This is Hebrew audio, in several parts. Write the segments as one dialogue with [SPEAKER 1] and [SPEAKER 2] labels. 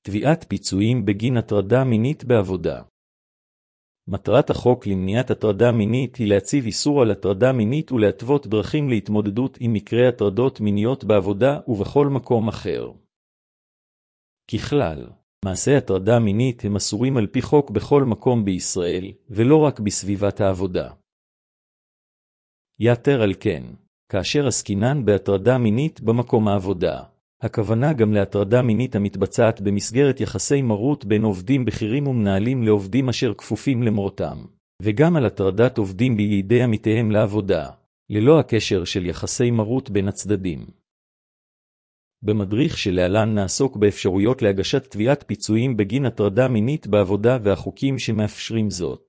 [SPEAKER 1] תביעת פיצויים בגין הטרדה מינית בעבודה. מטרת החוק למניעת הטרדה מינית היא להציב איסור על הטרדה מינית ולהתוות דרכים להתמודדות עם מקרי הטרדות מיניות בעבודה ובכל מקום אחר. ככלל, מעשי הטרדה מינית הם אסורים על פי חוק בכל מקום בישראל, ולא רק בסביבת העבודה. יתר על כן, כאשר עסקינן בהטרדה מינית במקום העבודה, הכוונה גם להטרדה מינית המתבצעת במסגרת יחסי מרות בין עובדים בכירים ומנהלים לעובדים אשר כפופים למרותם, וגם על הטרדת עובדים בידי עמיתיהם לעבודה, ללא הקשר של יחסי מרות בין הצדדים. במדריך שלהלן נעסוק באפשרויות להגשת תביעת פיצויים בגין הטרדה מינית בעבודה והחוקים שמאפשרים זאת.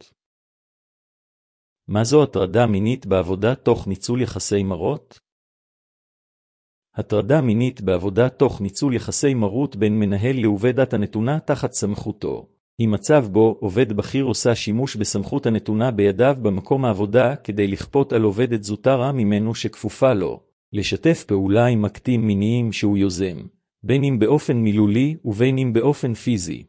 [SPEAKER 1] מה זו הטרדה מינית בעבודה תוך ניצול יחסי מרות? הטרדה מינית בעבודה תוך ניצול יחסי מרות בין מנהל לעובדת הנתונה תחת סמכותו, היא מצב בו עובד בכיר עושה שימוש בסמכות הנתונה בידיו במקום העבודה כדי לכפות על עובדת זוטרה ממנו שכפופה לו, לשתף פעולה עם אקטים מיניים שהוא יוזם, בין אם באופן מילולי ובין אם באופן פיזי.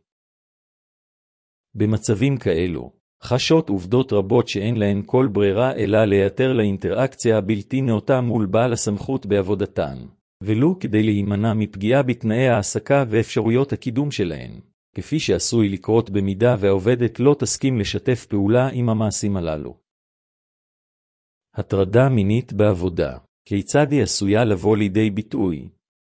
[SPEAKER 1] במצבים כאלו, חשות עובדות רבות שאין להן כל ברירה אלא להיעתר לאינטראקציה הבלתי נאותה מול בעל הסמכות בעבודתן, ולו כדי להימנע מפגיעה בתנאי העסקה ואפשרויות הקידום שלהן, כפי שעשוי לקרות במידה והעובדת לא תסכים לשתף פעולה עם המעשים הללו. הטרדה מינית בעבודה, כיצד היא עשויה לבוא לידי ביטוי?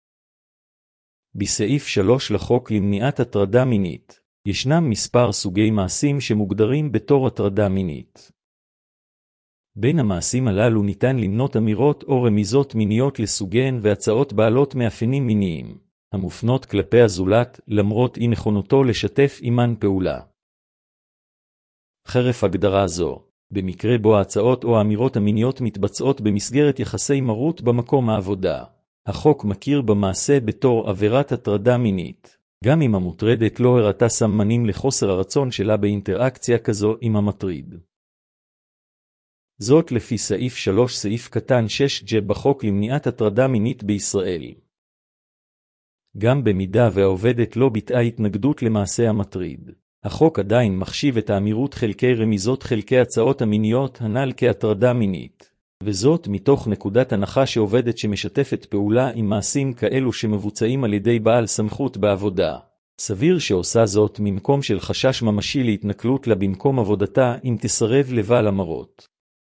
[SPEAKER 1] בסעיף 3 לחוק למניעת הטרדה מינית, ישנם מספר סוגי מעשים שמוגדרים בתור הטרדה מינית. בין המעשים הללו ניתן למנות אמירות או רמיזות מיניות לסוגיהן והצעות בעלות מאפיינים מיניים, המופנות כלפי הזולת למרות אי נכונותו לשתף עימן פעולה. חרף הגדרה זו, במקרה בו ההצעות או האמירות המיניות מתבצעות במסגרת יחסי מרות במקום העבודה, החוק מכיר במעשה בתור עבירת הטרדה מינית, גם אם המוטרדת לא הראתה סמנים לחוסר הרצון שלה באינטראקציה כזו עם המטריד. זאת לפי סעיף 3 סעיף קטן 6 בחוק למניעת הטרדה מינית בישראל. גם במידה והעובדת לא ביטאה התנגדות למעשה המטריד, החוק עדיין מחשיב את האמירות חלקי רמיזות חלקי הצעות המיניות הנ"ל כהטרדה מינית, וזאת מתוך נקודת הנחה שעובדת שמשתפת פעולה עם מעשים כאלו שמבוצעים על ידי בעל סמכות בעבודה, סביר שעושה זאת ממקום של חשש ממשי להתנכלות לה במקום עבודתה אם תסרב לבעל המרות.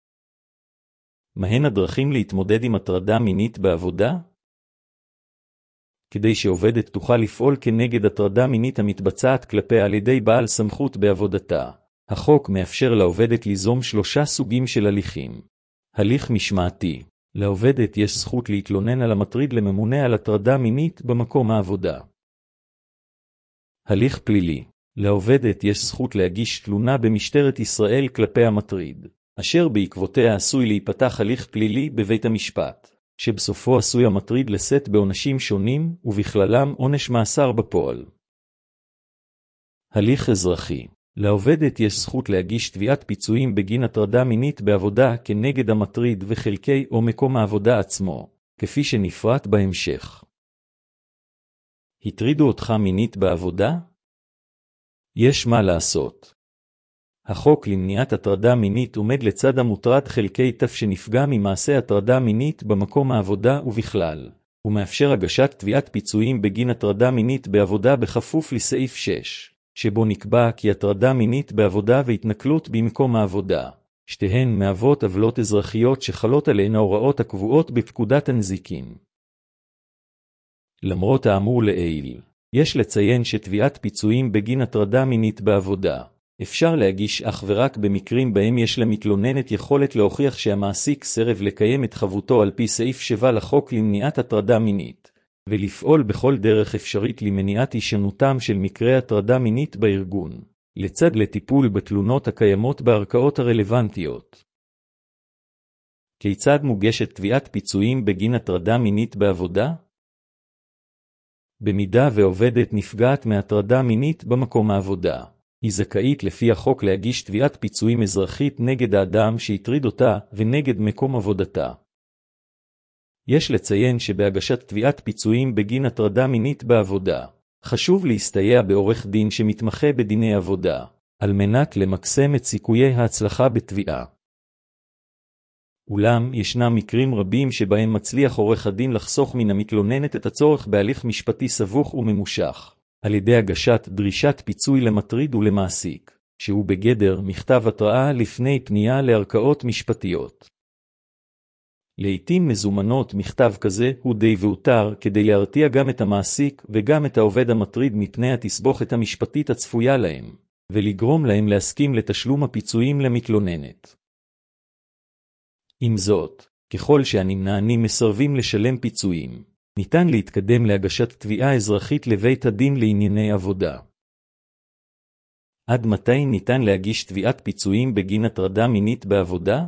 [SPEAKER 1] מהן הדרכים להתמודד עם הטרדה מינית בעבודה? כדי שעובדת תוכל לפעול כנגד הטרדה מינית המתבצעת כלפיה על ידי בעל סמכות בעבודתה, החוק מאפשר לעובדת ליזום 3 סוגים של הליכים. הליך משמעתי, לעובדת יש זכות להתלונן על המטריד לממונה על הטרדה מינית במקום העבודה. הליך פלילי, לעובדת יש זכות להגיש תלונה במשטרת ישראל כלפי המטריד, אשר בעקבותיה עשוי להיפתח הליך פלילי בבית המשפט, שבסופו עשוי המטריד לשאת בעונשים שונים ובכללם עונש מאסר בפועל. הליך אזרחי, לעובדת יש זכות להגיש תביעת פיצויים בגין הטרדה מינית בעבודה כנגד המטריד וחלקי או מקום העבודה עצמו, כפי שנפרט בהמשך. הטרידו אותך מינית בעבודה? יש מה לעשות. החוק למניעת הטרדה מינית עומד לצד המוטרד חלקי תף שנפגע ממעשה הטרדה מינית במקום העבודה ובכלל, ומאפשר הגשת תביעת פיצויים בגין הטרדה מינית בעבודה בכפוף לסעיף 6, שבו נקבע כי הטרדה מינית בעבודה והתנכלות במקום העבודה, שתיהן מהוות עוולות אזרחיות שחלות עליהן ההוראות הקבועות בפקודת הנזיקין. למרות האמור לעיל, יש לציין שתביעת פיצויים בגין הטרדה מינית בעבודה אפשר להגיש אך ורק במקרים בהם יש למתלוננת יכולת להוכיח שהמעסיק סירב לקיים את חבותו על פי סעיף 7 לחוק למניעת הטרדה מינית, ולפעול בכל דרך אפשרית למניעת הישנותם של מקרי הטרדה מינית בארגון, לצד לטיפול בתלונות הקיימות בערכאות הרלוונטיות. כיצד מוגשת תביעת פיצויים בגין הטרדה מינית בעבודה? במידה ועובדת נפגעת מהטרדה מינית במקום העבודה, היא זכאית לפי החוק להגיש תביעת פיצויים אזרחית נגד האדם שהטריד אותה ונגד מקום עבודתה. יש לציין שבהגשת תביעת פיצויים בגין הטרדה מינית בעבודה, חשוב להסתייע בעורך דין שמתמחה בדיני עבודה, על מנת למקסם את סיכויי ההצלחה בתביעה. אולם ישנם מקרים רבים שבהם מצליח עורך הדין לחסוך מן המתלוננת את הצורך בהליך משפטי סבוך וממושך, על ידי הגשת דרישת פיצוי למטריד ולמעסיק, שהוא בגדר מכתב התראה לפני פנייה לערכאות משפטיות. לעתים מזומנות מכתב כזה הוא די והותר כדי להרתיע גם את המעסיק וגם את העובד המטריד מפני התסבוכת המשפטית הצפויה להם, ולגרום להם להסכים לתשלום הפיצויים למתלוננת. עם זאת, ככל שהנמנענים מסרבים לשלם פיצויים, ניתן להתקדם להגשת תביעה אזרחית לבית הדין לענייני עבודה. עד מתי ניתן להגיש תביעת פיצויים בגין הטרדה מינית בעבודה?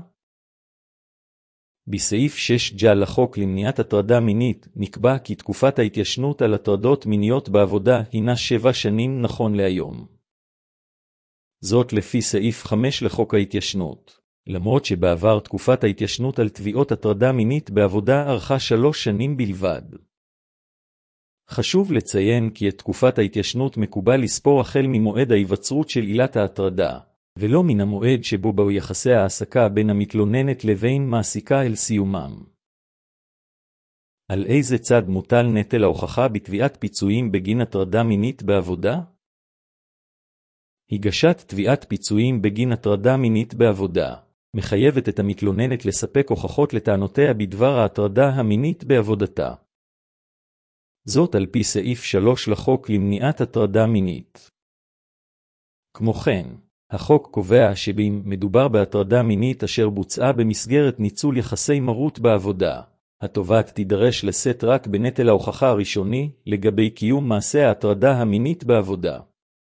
[SPEAKER 1] בסעיף 6ג לחוק למניעת הטרדה מינית נקבע כי תקופת ההתיישנות על הטרדות מיניות בעבודה הינה 7 שנים נכון להיום. זאת לפי סעיף 5 לחוק ההתיישנות, למרות שבעבר תקופת ההתיישנות על תביעות הטרדה מינית בעבודה ארכה 3 שנים בלבד. חשוב לציין כי את תקופת ההתיישנות מקובל לספור החל ממועד ההיווצרות של עילת ההטרדה, ולא מן המועד שבו באו יחסי העסקה בין המתלוננת לבין מעסיקה אל סיומם. על איזה צד מוטל נטל ההוכחה בתביעת פיצויים בגין הטרדה מינית בעבודה? הגשת תביעת פיצויים בגין הטרדה מינית בעבודה מחייבת את המתלוננת לספק הוכחות לטענותיה בדבר ההטרדה המינית בעבודתה. זאת על פי סעיף 3 לחוק למניעת הטרדה מינית. כמו כן, החוק קובע שאם מדובר בהטרדה מינית אשר בוצעה במסגרת ניצול יחסי מרות בעבודה, התובעת תידרש לשאת רק בנטל ההוכחה הראשוני לגבי קיום מעשה ההטרדה המינית בעבודה.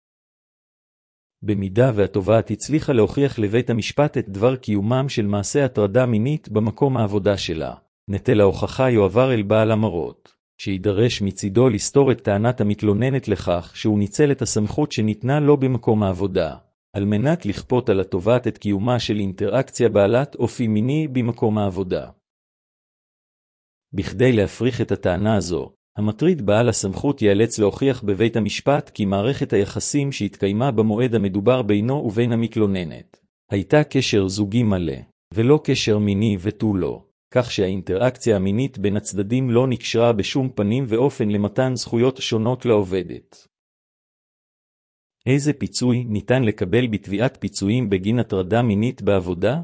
[SPEAKER 1] במידה והתובעת הצליחה להוכיח לבית המשפט את דבר קיומם של מעשה הטרדה מינית במקום העבודה שלה, נטל ההוכחה יועבר אל בעל המרות, שידרש מצידו לסתור את טענת המתלוננת לכך שהוא ניצל את הסמכות שניתנה לו במקום העבודה, על מנת לכפות על התובעת את קיומה של אינטראקציה בעלת אופי מיני במקום העבודה. בכדי להפריך את הטענה הזו, המטריד בעל הסמכות ייאלץ להוכיח בבית המשפט כי מערכת היחסים שהתקיימה במועד המדובר בינו ובין המתלוננת הייתה קשר זוגי מלא, ולא קשר מיני ותו לא, כך שהאינטראקציה המינית בין הצדדים לא נקשרה בשום פנים ואופן למתן זכויות שונות לעובדת. איזה פיצוי ניתן לקבל בתביעת פיצויים בגין הטרדה מינית בעבודה?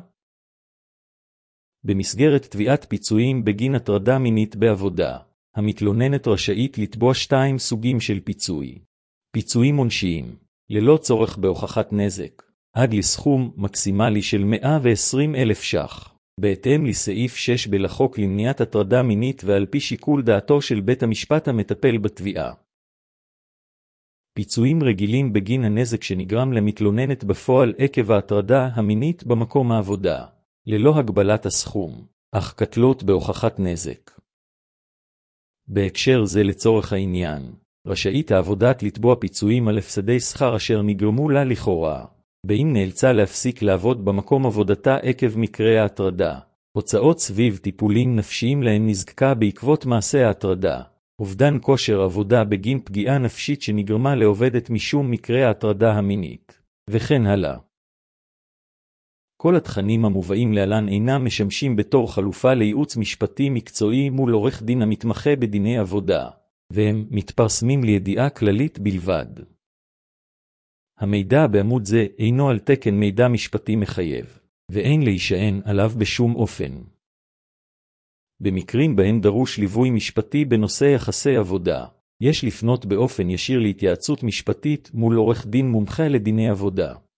[SPEAKER 1] במסגרת תביעת פיצויים בגין הטרדה מינית בעבודה, המתלוננת רשאית לתבוע 2 סוגים של פיצוי. פיצויים עונשיים, ללא צורך בהוכחת נזק, עד לסכום מקסימלי של 120,000 ש"ח, בהתאם לסעיף 6 לחוק למניעת הטרדה מינית ועל פי שיקול דעתו של בית המשפט המטפל בתביעה. פיצויים רגילים בגין הנזק שנגרם למתלוננת בפועל עקב ההטרדה המינית במקום העבודה, ללא הגבלת הסכום, אך קטלות בהוכחת נזק. בהקשר זה לצורך העניין, רשאית העבודת לתבוע פיצויים על הפסדי שכר אשר נגרמו לה לכאורה, באם נאלצה להפסיק לעבוד במקום עבודתה עקב מקרי ההטרדה, הוצאות סביב טיפולים נפשיים להן נזקקה בעקבות מעשה ההטרדה, אובדן כושר עבודה בגין פגיעה נפשית שנגרמה לעובדת משום מקרי ההטרדה המינית, וכן הלאה. כל התכנים המובאים להלן אינם משמשים בתור חלופה לייעוץ משפטי מקצועי מול עורך דין המתמחה בדיני עבודה, והם מתפרסמים לידיעה כללית בלבד. המידע בעמוד זה אינו על תקן מידע משפטי מחייב, ואין להישען עליו בשום אופן. במקרים בהם דרוש ליווי משפטי בנושא יחסי עבודה, יש לפנות באופן ישיר להתייעצות משפטית מול עורך דין מומחה לדיני עבודה.